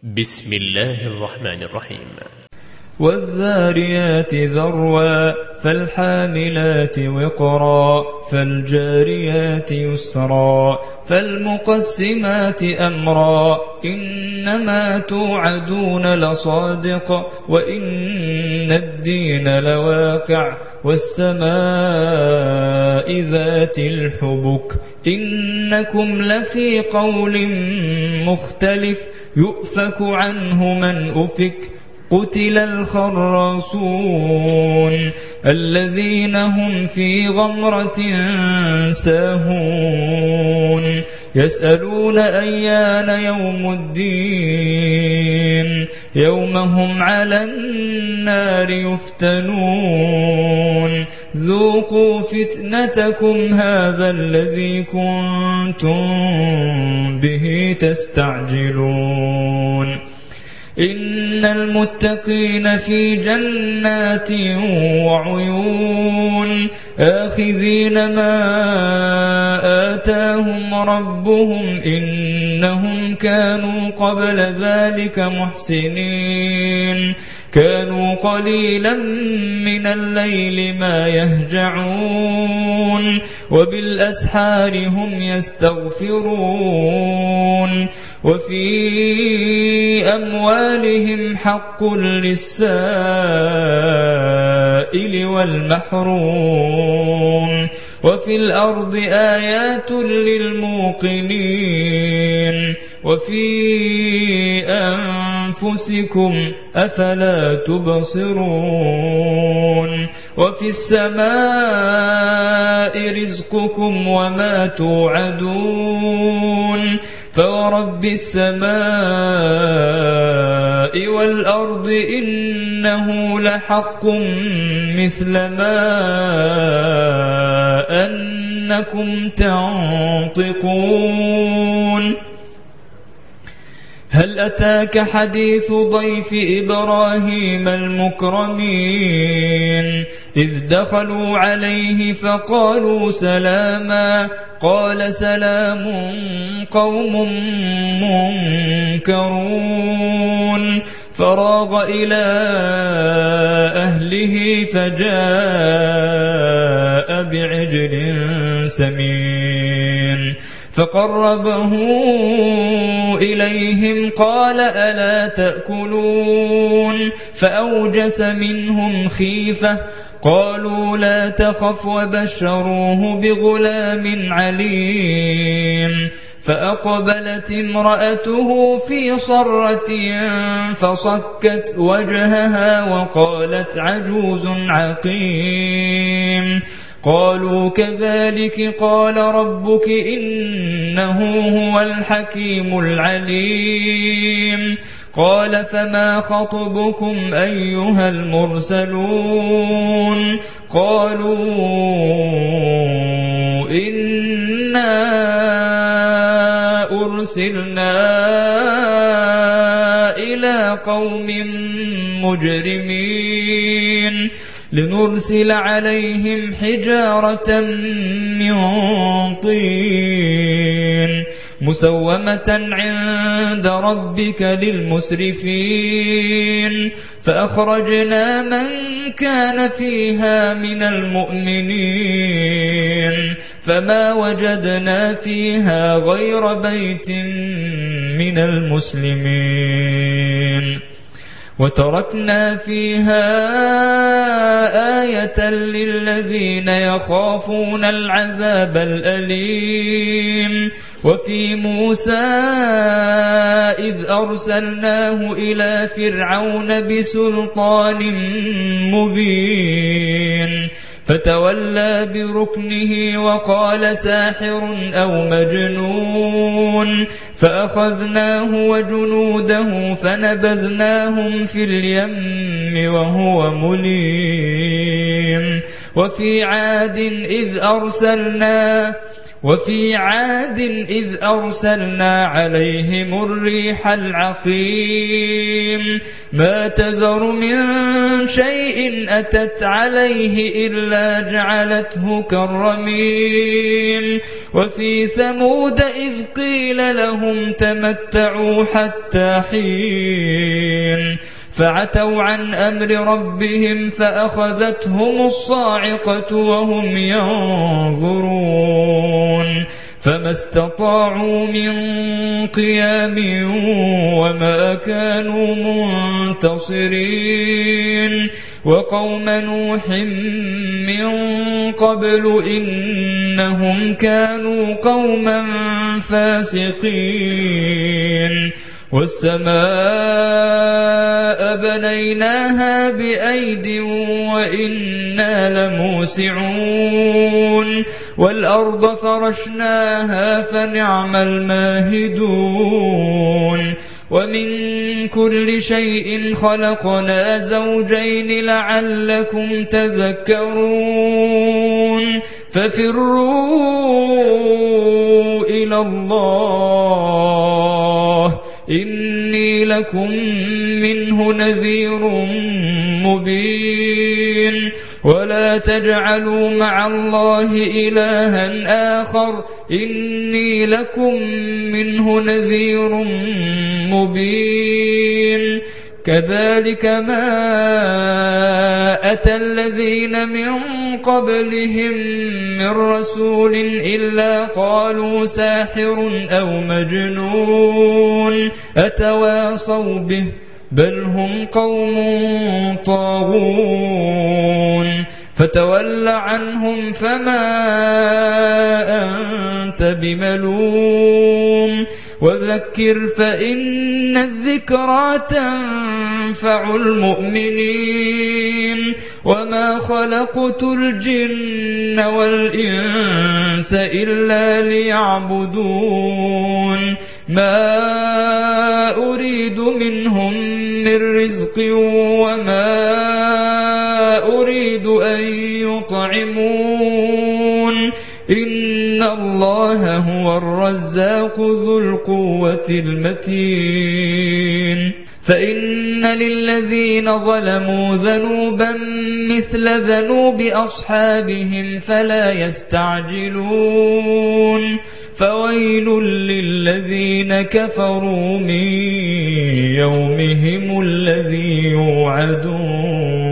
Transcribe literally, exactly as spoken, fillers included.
بسم الله الرحمن الرحيم. والذاريات ذروا فالحاملات وقرا فالجاريات يسرا فالمقسمات أمرا إنما توعدون لصادق وإن الدين لواقع والسماء ذات الحبك إنكم لفي قول مختلف يؤفك عنه من أفك قتل الخراصون الذين هم في غمرة ساهون يسألون أيان يوم الدين يوم هم على النار يفتنون ذوقوا فتنتكم هذا الذي كنتم به تستعجلون إن المتقين في جنات وعيون آخذين ما آتاهم ربهم إنهم كانوا قبل ذلك محسنين كانوا قليلا من الليل ما يهجعون وبالأسحار هم يستغفرون وفي أموالهم حق للسائل والمحروم وفي الأرض آيات للموقنين وفي أنفسكم أفلا تبصرون وفي السماء رزقكم وما توعدون فورب السماء والأرض إنه لحق مثل ما أنكم تنطقون هل أتاك حديث ضيف إبراهيم المكرمين إذ دخلوا عليه فقالوا سلاما قال سلام قوم منكرون فراغ إلى أهله فجاء بعجل سمين فقربه إليهم قال ألا تأكلون فأوجس منهم خيفة قالوا لا تخف وبشروه بغلام عليم فأقبلت امرأته في صرة فصكت وجهها وقالت عجوز عقيم قالوا كذلك قال ربك إنه هو الحكيم العليم قال فما خطبكم أيها المرسلون قالوا إنا أرسلنا إلى قوم مجرمين لنرسل عليهم حجارة من طين مسومة عند ربك للمسرفين فأخرجنا من كان فيها من المؤمنين فما وجدنا فيها غير بيت من المسلمين وتركنا فيها آية للذين يخافون العذاب الأليم وفي موسى إذ أرسلناه إلى فرعون بسلطان مبين فتولى بركنه وقال ساحر أو مجنون فأخذناه وجنوده فنبذناهم في اليم وهو مليم وفي عاد إذ أرسلنا وفي عاد إذ أرسلنا عليهم الريح العقيم ما تذر من شيء أتت عليه إلا جعلته كالرميم وفي ثمود إذ قيل لهم تمتعوا حتى حين فعتوا عن أمر ربهم فأخذتهم الصاعقة وهم ينظرون فما استطاعوا من قيام وما كانوا منتصرين وقوم نوح من قبل إنهم كانوا قوما فاسقين والسماء بنيناها بأيد وإنا لموسعون والأرض فرشناها فنعم الماهدون ومن كل شيء خلقنا زوجين لعلكم تذكرون ففروا إلى الله إني لكم منه نذير مبين ولا تجعلوا مع الله إلها آخر إني لكم منه نذير مبين كذلك ما أتى الذين من قبلهم من رسول إلا قالوا ساحر أو مجنون أتواصوا به بل هم قوم طاغون فتول عنهم فما أنت بملوم وذكر فإن الذكرى تنفع المؤمنين وما خلقت الجن والإنس إلا ليعبدون ما أريد منهم من رزق وما أريد أن يطعمون إن الله هو الرزاق ذو القوة المتين فإن للذين ظلموا ذنوبا مثل ذنوب أصحابهم فلا يستعجلون فويل للذين كفروا من يومهم الذي يوعدون.